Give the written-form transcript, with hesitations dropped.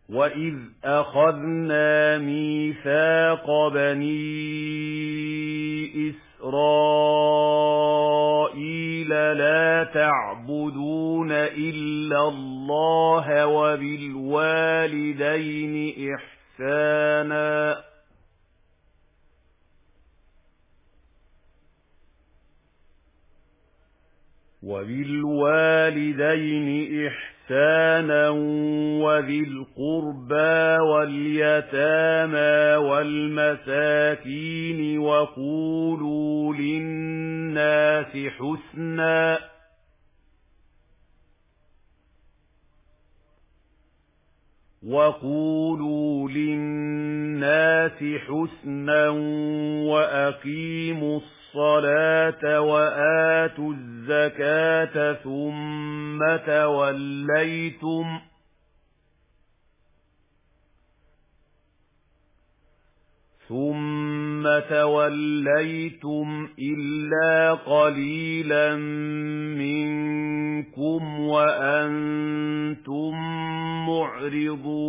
وَإِذْ أَخَذْنَا مِيثَاقَ بَنِي إِسْرَائِيلَ لَا تَعْبُدُونَ إِلَّا اللَّهَ وَبِالْوَالِدَيْنِ إِحْسَانًا وَذِي الْقُرْبَىٰ وَالْيَتَامَىٰ وَالْمَسَاكِينِ وَقُولُوا لِلنَّاسِ حُسْنًا وَأَقِيمُوا الصَّلَاةَ وَآتُوا الزَّكَاةَ ثُمَّ تَوَلَّيْتُمْ إِلَّا قَلِيلًا مِّنكُمْ وَأَنتُم مُّعْرِضُونَ